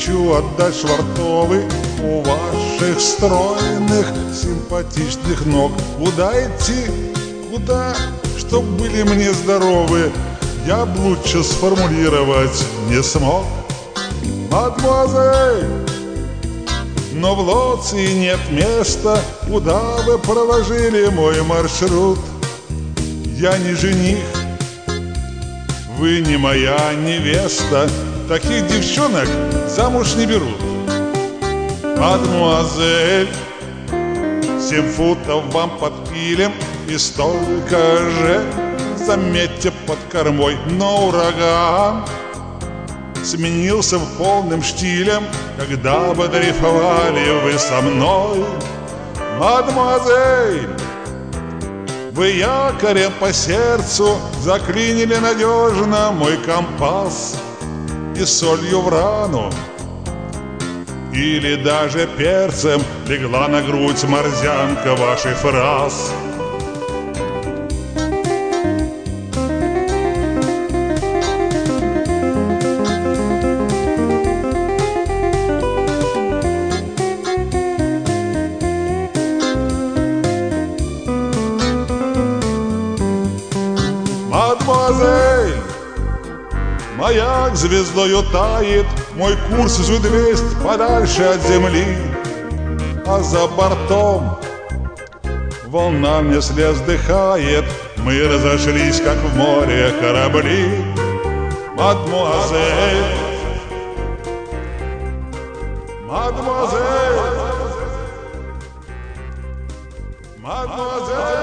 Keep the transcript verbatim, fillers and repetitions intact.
хочу отдать швартовый у ваших стройных, симпатичных ног. Куда идти, куда, чтоб были мне здоровы, я б лучше сформулировать не смог. Мадемуазель, но в Лоции нет места, куда вы проложили мой маршрут. Я не жених, вы не моя невеста, таких девчонок замуж не берут. Мадемуазель, семь футов вам под килем и столько же, заметьте, под кормой. Но ураган сменился в полным штилем, когда бы дрейфовали вы со мной. Мадемуазель, вы якорем по сердцу заклинили надежно мой компас и солью в рану, или даже перцем легла на грудь морзянка ваших фраз. Мадемуазель, маяк звездою тает, мой курс зудвесть подальше от земли, а за бортом волна мне слез вздыхает, мы разошлись, как в море корабли. Мадемуазель, мадемуазель, мадемуазель.